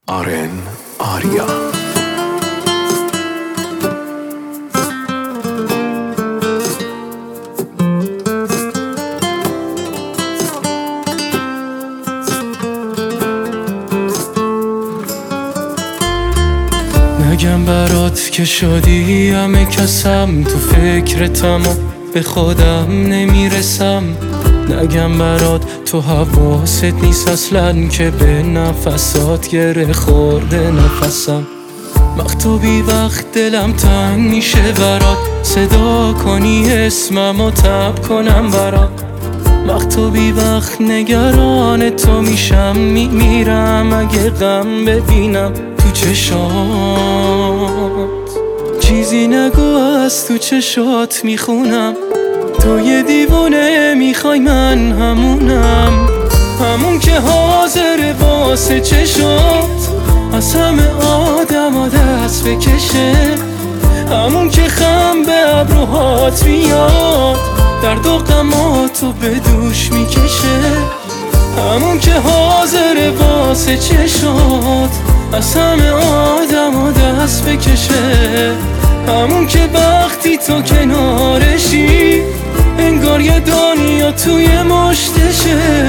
آرن آریا. نگم برات که شدی همه کسم، تو فکرتم و به خودم نمیرسم. نگم برات تو حواست نیست اصلا که به نفسات گره خورده نفسم. وقت بی وقت دلم تنگ میشه برات، صدا کنی اسمم و تب کنم برات. وقت بی وقت نگران تو میشم، میمیرم اگه غم ببینم تو چشات. چیزی نگو از تو چشات میخونم، تو یه دیوونه میخوای من همونم، همون که حاضر واسه چشات از همه آدم دست بکشه، همون که خم به ابروهات میاد درد و غماتو به دوش میکشه، همون که حاضر واسه چشات از همه آدم دست بکشه، همون که وقتی تو کنارشی انگار یه دنیا توی مشتشه.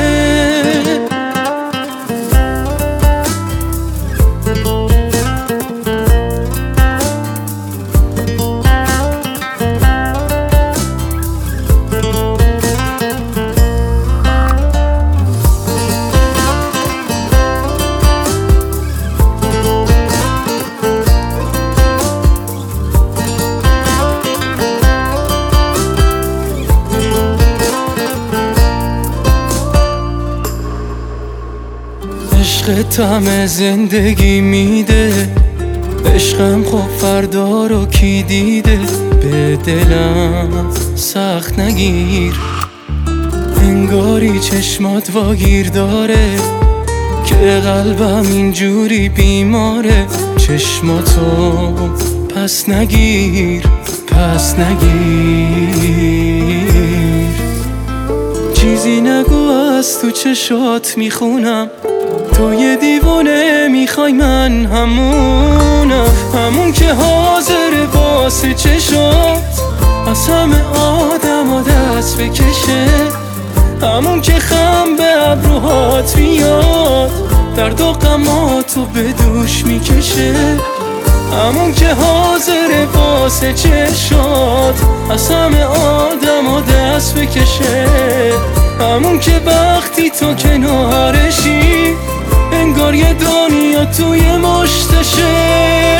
عشقت همه زندگی میده، عشقم خب فردا رو کی دیده. به دلم سخت نگیر، انگاری چشمات واگیر داره که قلبم اینجوری بیماره. چشماتو پس نگیر، پس نگیر. چیزی نگو از تو چشات میخونم، تو یه دیوونه میخوای من همونم، همون که حاضر واسه چشات از همه آدم دست بکشه، همون که خم به ابروهات میاد درد و غماتو به دوش میکشه، همون که حاضر واسه چشات از همه آدم دست بکشه، همون که وقتی تو کنارشی انگار یه دنیا توی مشتشه.